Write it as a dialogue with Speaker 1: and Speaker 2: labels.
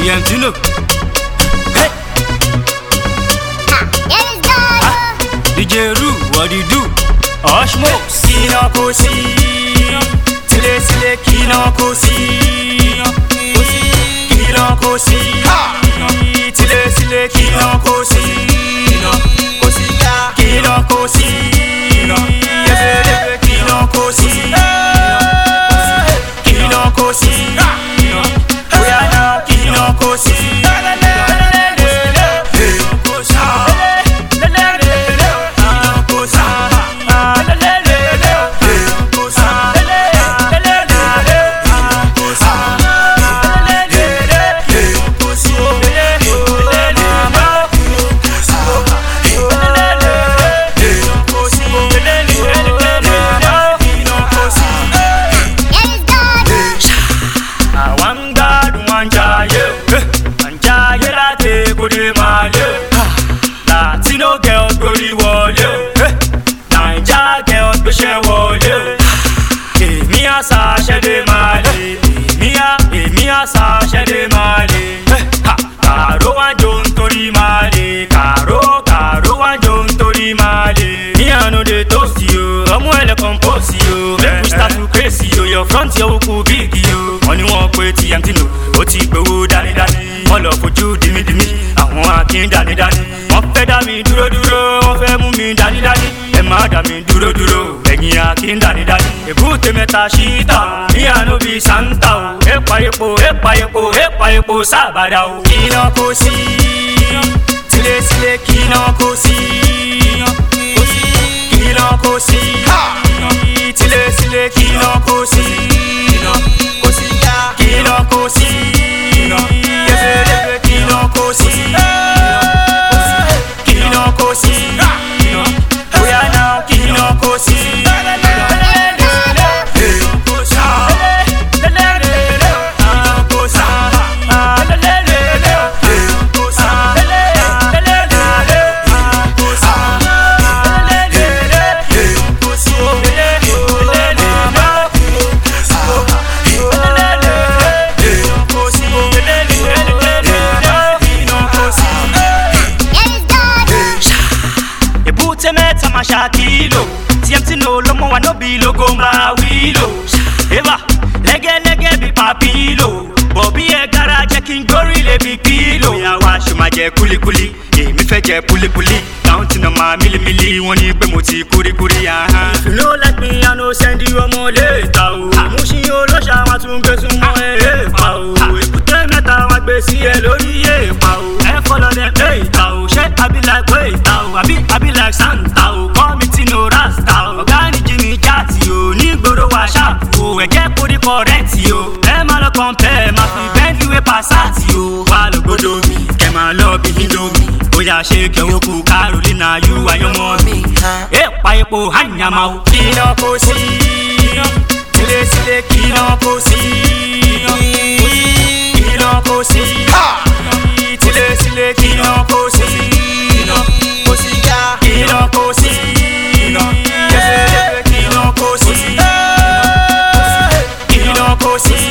Speaker 1: TMT no. Hey. DJ Ru, what do you do? Oshmo.
Speaker 2: Kino kosi, tile tile kino kosi, kino kosi, tile tile kino kosi, kino kosi, yebe kino kosi, kino kosi, we are now kino kosi. Latino girls go the wall, Naija girls go share wall, me a sasha de male, me a sasha de male. Caro and John Tori male, Caro and John Tori male. Me a know they toast you, I'm well compose you. Then we start to crazy you, your front your cool big you. Only one way TMT no, Oti go daddy daddy. All of you dimi dimi, I want king daddy daddy. Wọ́n fẹ́ dá mi dúró dúró, wọ́n fẹ́ mú mi dání dání. Ẹ má dá mi dúró dúró, ẹ̀yin àkí ń dání dání. Èbúté mẹ́ta ṣíta o, ní àánú bíi Santa o. Épa epo sábàdà o. Kìnà kò sí, tìlẹ̀tìlẹ̀ kìnà kò sí. Kìnà kò sí, tìlẹ̀tìlẹ̀ kìnà kò sí. Kìnà kò sí, yẹ́fẹ̀lẹ́fẹ̀ kìnà kò sí. We are now Kino Kosi. Shakilo, TMT no lomo wa no bilo go ma wilo. Eva, lege bi papilo. Bobby e garage king gori le bi kilo. Ya wa shuma je kuli kuli, mi fe je puli puli. Counting on my mili wọ́n ní pé mo ti kuri aha. If you no like me, I no send you ọmọ later o. Mo ṣì olóṣà wa tún gbé súnmọ́ èèpà o. Èkúté mẹ́ta wa gbé sí ẹ lórí èèpà o. Ẹ follow them èèpà o. Ṣé àbí like wéètà o? Àbí like Santa o. No rasta o, ọ̀gá ni Jimmy Jati o, nígboro wa ṣáàpù o, ẹ̀jẹ̀ kò ní kọ̀rẹ́tì o, ẹ má lọ kọ̀ǹpẹ́, má fi Bentley Passati o, wà lógbódò mi, kẹ̀ máa lọ bí Indomie, bóyá ṣe kẹ̀wọ́ kú Carolina yú ayọ́mọ́ mi, èèpa epo hànyàmá o. Kìnà kò sí, tìlẹ̀tìlẹ̀ kìnà kò sí, kìnà kò sí, tìlẹ̀tìlẹ̀ kìnà kò sí, kìnà kò sí. Kino kosi,